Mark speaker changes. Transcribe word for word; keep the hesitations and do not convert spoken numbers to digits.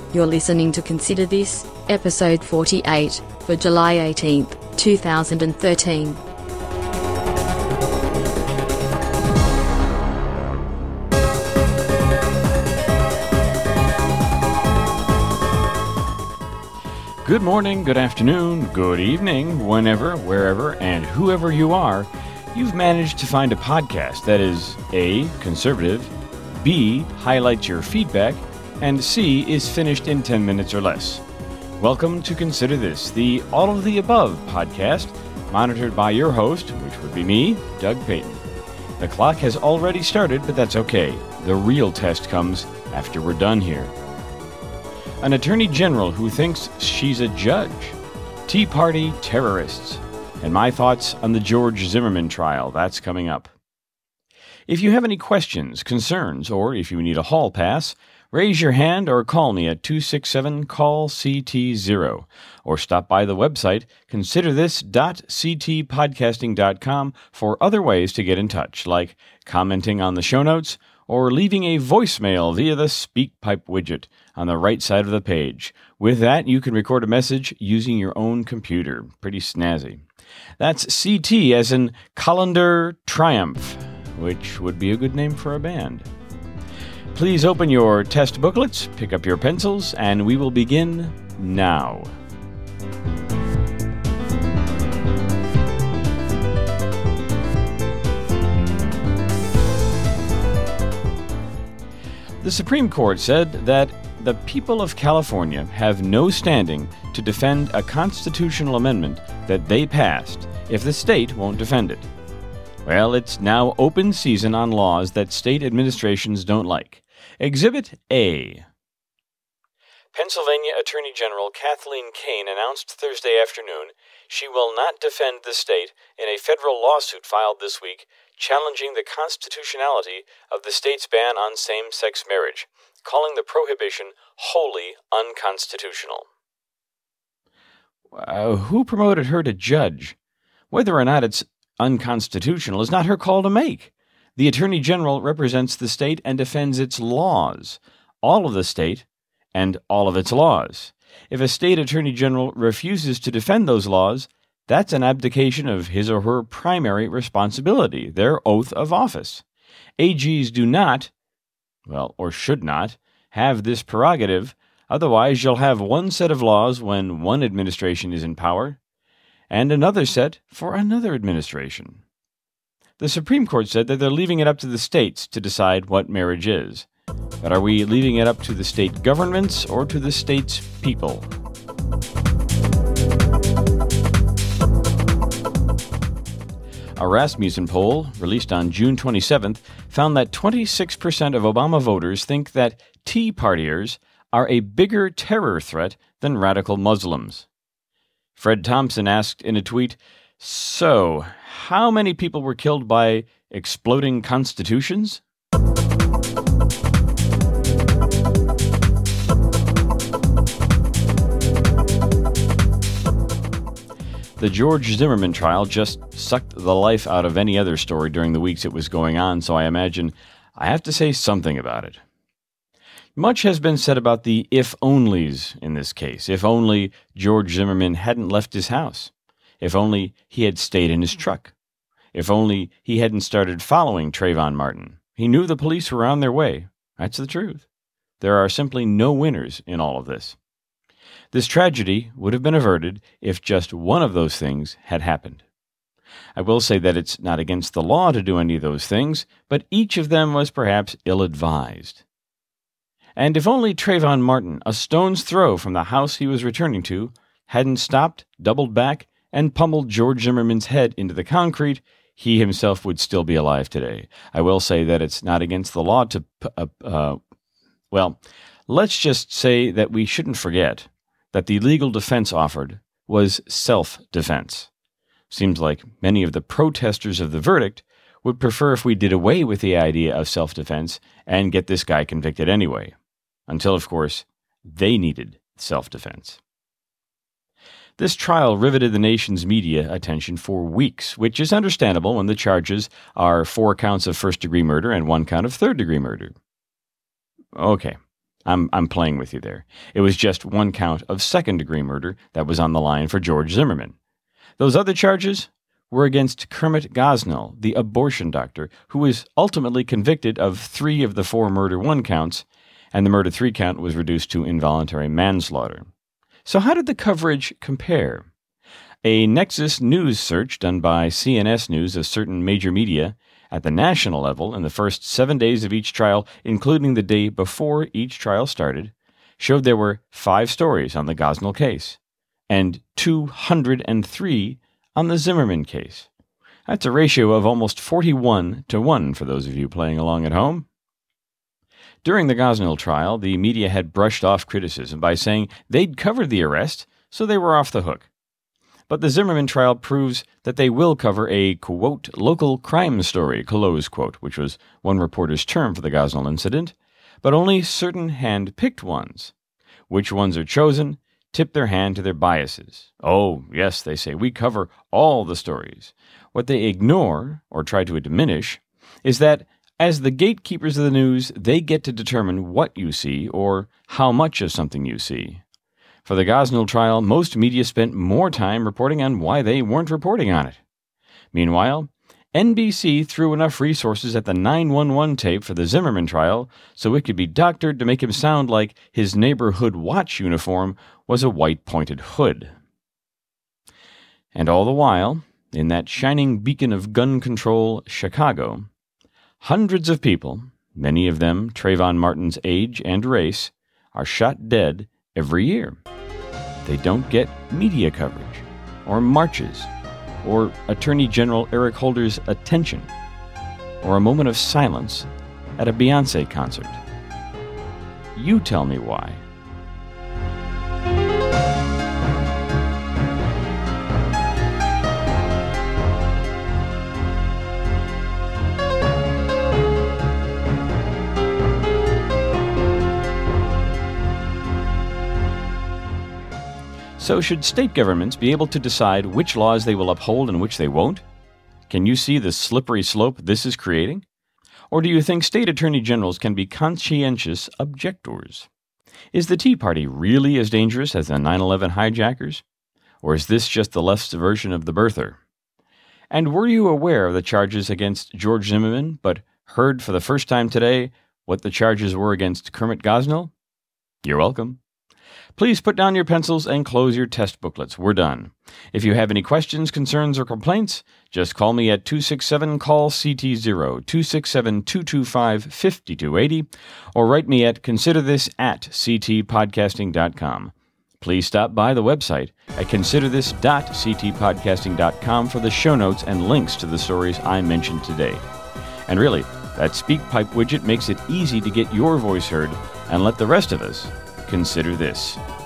Speaker 1: You're listening to Consider This, episode forty-eight, for July eighteenth, two thousand thirteen.
Speaker 2: Good morning, good afternoon, good evening, whenever, wherever, and whoever you are, you've managed to find a podcast that is A, conservative, B, highlights your feedback, and C, is finished in ten minutes or less. Welcome to Consider This, the All of the Above podcast, monitored by your host, which would be me, Doug Payton. The clock has already started, but that's okay. The real test comes after we're done here. An attorney general who thinks she's a judge, Tea Party terrorists, and my thoughts on the George Zimmerman trial. That's coming up. If you have any questions, concerns, or if you need a hall pass, raise your hand or call me at two six seven, call C T zero, or stop by the website consider this dot c t podcasting dot com for other ways to get in touch, like commenting on the show notes or leaving a voicemail via the SpeakPipe widget on the right side of the page. With that, you can record a message using your own computer. Pretty snazzy. That's C T as in Colander Triumph, which would be a good name for a band. Please open your test booklets, pick up your pencils, and we will begin now. The Supreme Court said that the people of California have no standing to defend a constitutional amendment that they passed if the state won't defend it. Well, it's now open season on laws that state administrations don't like. Exhibit A. Pennsylvania Attorney General Kathleen Kane announced Thursday afternoon she will not defend the state in a federal lawsuit filed this week challenging the constitutionality of the state's ban on same-sex marriage, calling the prohibition wholly unconstitutional. Uh, who promoted her to judge? Whether or not it's unconstitutional is not her call to make. The Attorney General represents the state and defends its laws, all of the state and all of its laws. If a state Attorney General refuses to defend those laws, that's an abdication of his or her primary responsibility, their oath of office. A Gs do not, well, or should not, have this prerogative. Otherwise, you'll have one set of laws when one administration is in power, and another set for another administration. The Supreme Court said that they're leaving it up to the states to decide what marriage is. But are we leaving it up to the state governments or to the state's people? A Rasmussen poll, released on June twenty-seventh, found that twenty-six percent of Obama voters think that Tea Partiers are a bigger terror threat than radical Muslims. Fred Thompson asked in a tweet, "So, how many people were killed by exploding constitutions?" The George Zimmerman trial just sucked the life out of any other story during the weeks it was going on, so I imagine I have to say something about it. Much has been said about the if-onlys in this case. If only George Zimmerman hadn't left his house. If only he had stayed in his truck. If only he hadn't started following Trayvon Martin. He knew the police were on their way. That's the truth. There are simply no winners in all of this. This tragedy would have been averted if just one of those things had happened. I will say that it's not against the law to do any of those things, but each of them was perhaps ill-advised. And if only Trayvon Martin, a stone's throw from the house he was returning to, hadn't stopped, doubled back, and pummeled George Zimmerman's head into the concrete, he himself would still be alive today. I will say that it's not against the law to, uh, uh, well, let's just say that we shouldn't forget that the legal defense offered was self-defense. Seems like many of the protesters of the verdict would prefer if we did away with the idea of self-defense and get this guy convicted anyway. Until, of course, they needed self-defense. This trial riveted the nation's media attention for weeks, which is understandable when the charges are four counts of first-degree murder and one count of third-degree murder. Okay, I'm, I'm playing with you there. It was just one count of second-degree murder that was on the line for George Zimmerman. Those other charges were against Kermit Gosnell, the abortion doctor, who was ultimately convicted of three of the four murder one counts, and the murder three count was reduced to involuntary manslaughter. So how did the coverage compare? A Nexus News search done by C N S News of certain major media at the national level in the first seven days of each trial, including the day before each trial started, showed there were five stories on the Gosnell case and two hundred three on the Zimmerman case. That's a ratio of almost forty-one to one for those of you playing along at home. During the Gosnell trial, the media had brushed off criticism by saying they'd covered the arrest, so they were off the hook. But the Zimmerman trial proves that they will cover a, quote, local crime story, close quote, which was one reporter's term for the Gosnell incident, but only certain hand-picked ones. Which ones are chosen tip their hand to their biases. Oh, yes, they say, we cover all the stories. What they ignore, or try to diminish, is that as the gatekeepers of the news, they get to determine what you see or how much of something you see. For the Gosnell trial, most media spent more time reporting on why they weren't reporting on it. Meanwhile, N B C threw enough resources at the nine one one tape for the Zimmerman trial so it could be doctored to make him sound like his neighborhood watch uniform was a white pointed hood. And all the while, in that shining beacon of gun control, Chicago, hundreds of people, many of them Trayvon Martin's age and race, are shot dead every year. They don't get media coverage, or marches, or Attorney General Eric Holder's attention, or a moment of silence at a Beyoncé concert. You tell me why. So should state governments be able to decide which laws they will uphold and which they won't? Can you see the slippery slope this is creating? Or do you think state attorney generals can be conscientious objectors? Is the Tea Party really as dangerous as the nine eleven hijackers? Or is this just the left's version of the birther? And were you aware of the charges against George Zimmerman, but heard for the first time today what the charges were against Kermit Gosnell? You're welcome. Please put down your pencils and close your test booklets. We're done. If you have any questions, concerns, or complaints, just call me at two six seven, call C T zero, two six seven, two two five, five two eight zero, or write me at considerthis at c t podcasting dot com. Please stop by the website at consider this dot c t podcasting dot com for the show notes and links to the stories I mentioned today. And really, that SpeakPipe widget makes it easy to get your voice heard and let the rest of us consider this.